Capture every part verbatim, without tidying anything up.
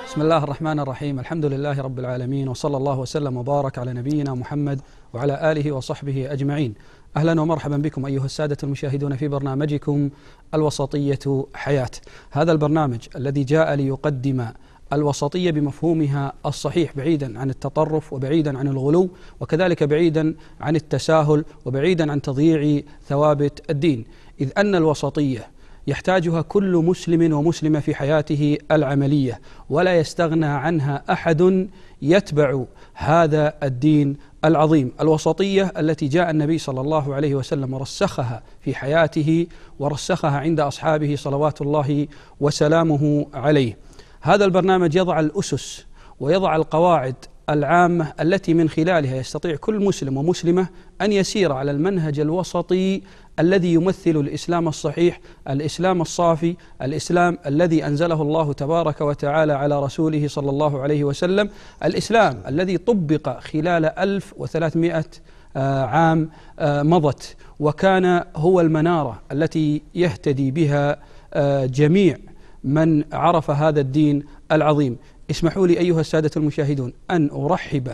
بسم الله الرحمن الرحيم. الحمد لله رب العالمين، وصلى الله وسلم وبارك على نبينا محمد وعلى آله وصحبه أجمعين. أهلا ومرحبا بكم أيها السادة المشاهدون في برنامجكم الوسطية حياة. هذا البرنامج الذي جاء ليقدم الوسطية بمفهومها الصحيح، بعيدا عن التطرف وبعيدا عن الغلو، وكذلك بعيدا عن التساهل وبعيدا عن تضييع ثوابت الدين، إذ أن الوسطية يحتاجها كل مسلم ومسلمة في حياته العملية، ولا يستغنى عنها أحد يتبع هذا الدين العظيم. الوسطية التي جاء النبي صلى الله عليه وسلم ورسخها في حياته ورسخها عند أصحابه صلوات الله وسلامه عليه. هذا البرنامج يضع الأسس ويضع القواعد العامة التي من خلالها يستطيع كل مسلم ومسلمة أن يسير على المنهج الوسطي الذي يمثل الإسلام الصحيح، الإسلام الصافي، الإسلام الذي أنزله الله تبارك وتعالى على رسوله صلى الله عليه وسلم، الإسلام الذي طبق خلال ألف وثلاثمائة عام مضت، وكان هو المنارة التي يهتدي بها جميع من عرف هذا الدين العظيم. اسمحوا لي أيها السادة المشاهدون أن أرحب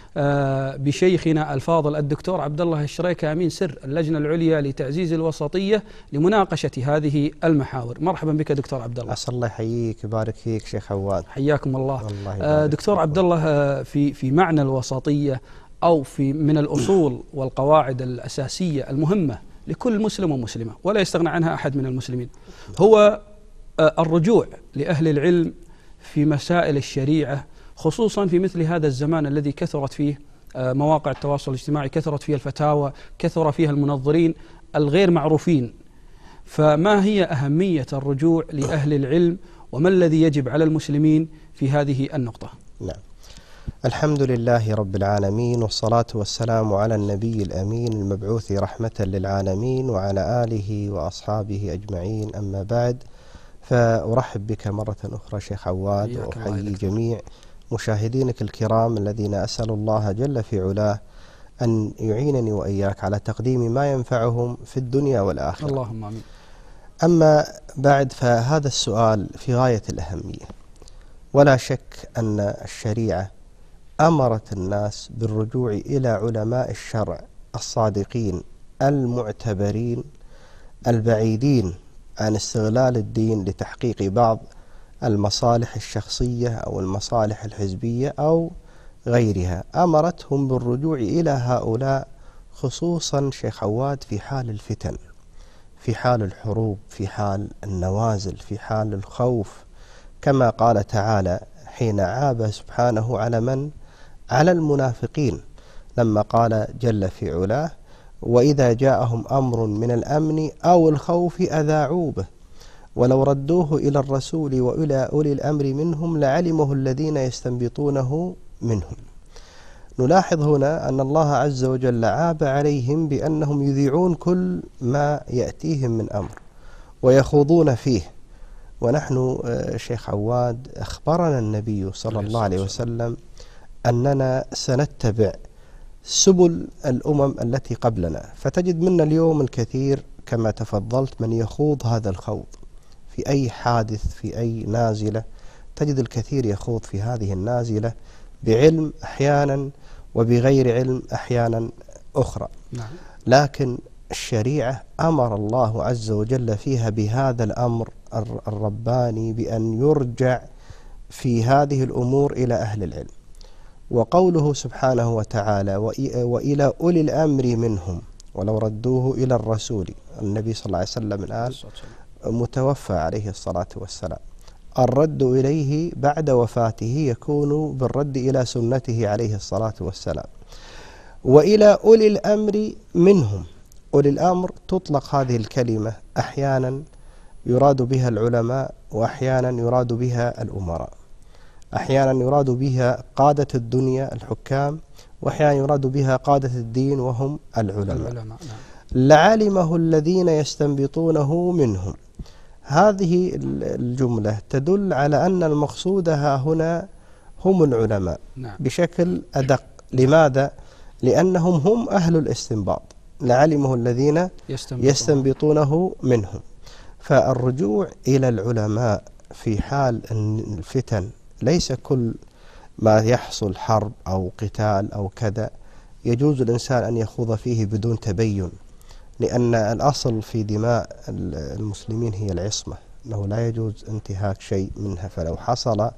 بشيخنا الفاضل الدكتور عبد الله الشريكة، أمين سر اللجنة العليا لتعزيز الوسطية لمناقشة هذه المحاور. مرحبا بك دكتور عبد الله. أسأل الله يحييك ويبارك فيك شيخ عواد. حياكم الله. الله دكتور عبد الله، في في معنى الوسطية أو في من الأصول والقواعد الأساسية المهمة لكل مسلم ومسلمة ولا يستغنى عنها أحد من المسلمين، هو الرجوع لأهل العلم في مسائل الشريعة، خصوصا في مثل هذا الزمان الذي كثرت فيه مواقع التواصل الاجتماعي، كثرت فيه الفتاوى، كثر فيها المنظرين الغير معروفين. فما هي أهمية الرجوع لأهل العلم، وما الذي يجب على المسلمين في هذه النقطة؟ نعم، الحمد لله رب العالمين، والصلاة والسلام على النبي الأمين المبعوث رحمة للعالمين وعلى آله وأصحابه أجمعين. أما بعد، فأرحب بك مرة أخرى شيخ عواد، وأحيي جميع مشاهدينك الكرام الذين أسأل الله جل في علاه أن يعينني وإياك على تقديم ما ينفعهم في الدنيا والآخرة. اللهم آمين. أما بعد، فهذا السؤال في غاية الأهمية، ولا شك أن الشريعة أمرت الناس بالرجوع إلى علماء الشرع الصادقين المعتبرين البعيدين عن استغلال الدين لتحقيق بعض المصالح الشخصية أو المصالح الحزبية أو غيرها. أمرتهم بالرجوع إلى هؤلاء خصوصا شيخ عواد في حال الفتن، في حال الحروب، في حال النوازل، في حال الخوف، كما قال تعالى حين عاب سبحانه على من؟ على المنافقين، لما قال جل في علاه: وإذا جاءهم أمر من الأمن أو الخوف أذاعوا به ولو ردوه إلى الرسول وإلى أولي الأمر منهم لعلمه الذين يستنبطونه منهم. نلاحظ هنا أن الله عز وجل عاب عليهم بأنهم يذيعون كل ما يأتيهم من أمر ويخوضون فيه. ونحن شيخ عواد أخبرنا النبي صلى الله عليه وسلم أننا سنتبع سبل الأمم التي قبلنا، فتجد منا اليوم الكثير كما تفضلت من يخوض هذا الخوض في أي حادث، في أي نازلة، تجد الكثير يخوض في هذه النازلة بعلم أحيانا وبغير علم أحيانا أخرى. نعم. لكن الشريعة أمر الله عز وجل فيها بهذا الأمر الرباني بأن يرجع في هذه الأمور إلى أهل العلم. وقوله سبحانه وتعالى: وإلى أولي الأمر منهم ولو ردوه إلى الرسول. النبي صلى الله عليه وسلم الآن متوفى عليه الصلاة والسلام، الرد إليه بعد وفاته يكون بالرد إلى سنته عليه الصلاة والسلام. وإلى أولي الأمر منهم، أولي الأمر تطلق هذه الكلمة أحيانا يراد بها العلماء، وأحيانا يراد بها الأمراء، أحيانا يراد بها قادة الدنيا الحكام، وأحيانا يراد بها قادة الدين وهم العلماء. العلماء نعم. لعلمه الذين يستنبطونه منهم. هذه الجملة تدل على أن المقصود ها هنا هم العلماء. نعم. بشكل أدق. لماذا؟ لأنهم هم أهل الاستنباط، لعلمه الذين يستنبطونه, يستنبطونه منهم. فالرجوع إلى العلماء في حال الفتن ليس كل ما يحصل حرب أو قتال أو كذا يجوز الإنسان أن يخوض فيه بدون تبين، لأن الأصل في دماء المسلمين هي العصمة، أنه لا يجوز انتهاك شيء منها. فلو حصل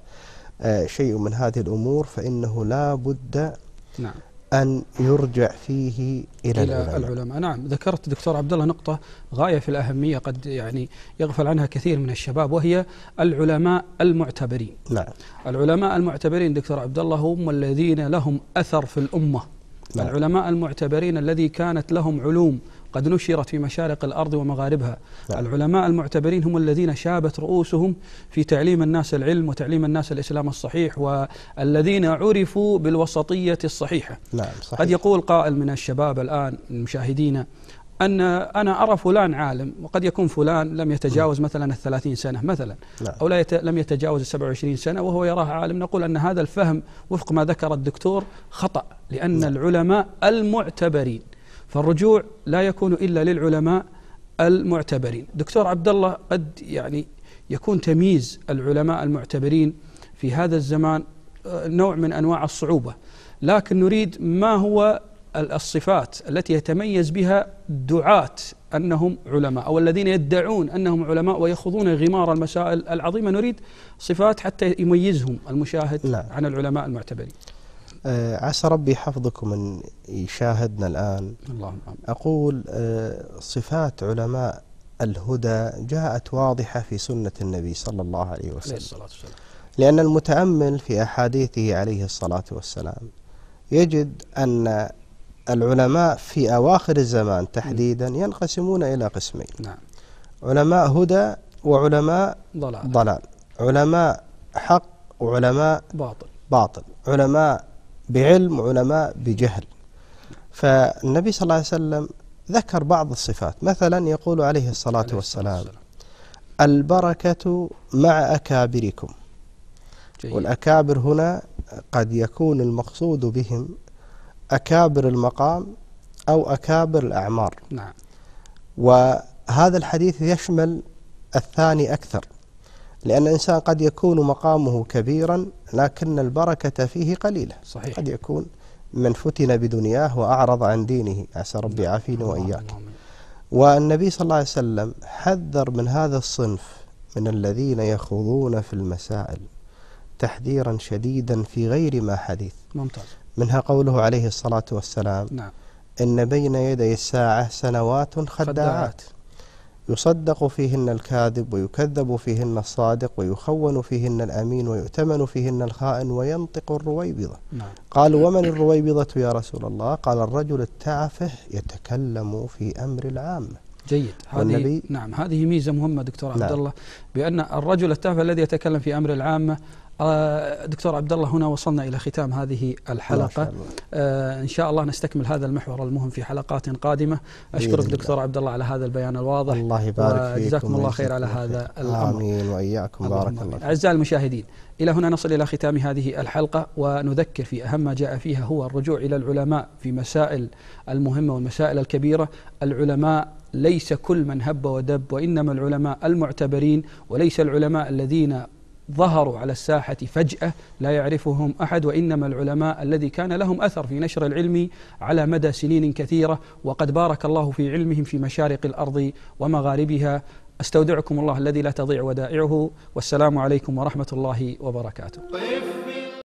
شيء من هذه الأمور فإنه لا بد نعم أن يرجع فيه إلى, إلى العلماء. العلماء. نعم، ذكرت دكتور عبد الله نقطة غاية في الأهمية قد يعني يغفل عنها كثير من الشباب، وهي العلماء المعتبرين. نعم. العلماء المعتبرين دكتور عبد الله هم الذين لهم أثر في الأمة. نعم. العلماء المعتبرين الذي كانت لهم علوم قد نشرت في مشارق الأرض ومغاربها. نعم. العلماء المعتبرين هم الذين شابت رؤوسهم في تعليم الناس العلم وتعليم الناس الإسلام الصحيح، والذين عرفوا بالوسطية الصحيحة. نعم صحيح. قد يقول قائل من الشباب الآن المشاهدين أن أنا أرى فلان عالم، وقد يكون فلان لم يتجاوز مثلا الثلاثين سنة مثلا. نعم. أو لا يت... لم يتجاوز السبع وعشرين سنة وهو يراه عالم. نقول أن هذا الفهم وفق ما ذكر الدكتور خطأ، لأن نعم. العلماء المعتبرين، فالرجوع لا يكون إلا للعلماء المعتبرين. دكتور عبد الله، قد يعني يكون تمييز العلماء المعتبرين في هذا الزمان نوع من أنواع الصعوبة، لكن نريد ما هو الصفات التي يتميز بها دعاة أنهم علماء أو الذين يدعون أنهم علماء ويخوضون غمار المسائل العظيمة. نريد صفات حتى يميزهم المشاهد لا. عن العلماء المعتبرين. أه عسى ربي حفظكم من يشاهدنا الآن. اللهم آمين. أقول أه صفات علماء الهدى جاءت واضحة في سنة النبي صلى الله عليه وسلم، عليه الصلاة والسلام. لأن المتأمل في أحاديثه عليه الصلاة والسلام يجد أن العلماء في أواخر الزمان تحديدا ينقسمون إلى قسمين. نعم. علماء هدى وعلماء ضلال. ضلال. علماء حق وعلماء باطل. باطل. علماء بعلم وعلماء بجهل. فالنبي صلى الله عليه وسلم ذكر بعض الصفات، مثلا يقول عليه الصلاة عليه والسلام الصلاة. البركة مع أكابركم. جيد. والأكابر هنا قد يكون المقصود بهم أكابر المقام أو أكابر الأعمار. نعم. وهذا الحديث يشمل الثاني أكثر، لأن الإنسان قد يكون مقامه كبيرا لكن البركة فيه قليلة. صحيح. قد يكون من فتن بدنياه وأعرض عن دينه، عسى ربي يعافينا وإياك. والنبي صلى الله عليه وسلم حذر من هذا الصنف من الذين يخوضون في المسائل تحذيرا شديدا في غير ما حديث. ممتاز. منها قوله عليه الصلاة والسلام: نعم. إن بين يدي الساعة سنوات خداعات, خداعات يصدق فيهن الكاذب ويكذب فيهن الصادق ويخون فيهن الأمين ويؤتمن فيهن الخائن وينطق الرويبضة. نعم. قالوا: ومن الرويبضة يا رسول الله؟ قال: الرجل التافه يتكلم في أمر العامة. جيد. هذه نعم هذه ميزة مهمة دكتور عبد الله، بأن الرجل التافه الذي يتكلم في أمر العامة. دكتور عبد الله، هنا وصلنا إلى ختام هذه الحلقة. آه إن شاء الله نستكمل هذا المحور المهم في حلقات قادمة. أشكرك دكتور عبد الله على هذا البيان الواضح. الله يبارك فيكم وجزاكم الله خير على هذا الأمر. آمين وإياكم. بارك الله فيكم. أعزائي المشاهدين، إلى هنا نصل إلى ختام هذه الحلقة، ونذكر في أهم ما جاء فيها هو الرجوع إلى العلماء في مسائل المهمة والمسائل الكبيرة. العلماء ليس كل من هب ودب، وإنما العلماء المعتبرين، وليس العلماء الذين ظهروا على الساحة فجأة لا يعرفهم أحد، وإنما العلماء الذي كان لهم أثر في نشر العلم على مدى سنين كثيرة، وقد بارك الله في علمهم في مشارق الأرض ومغاربها. أستودعكم الله الذي لا تضيع ودائعه، والسلام عليكم ورحمة الله وبركاته.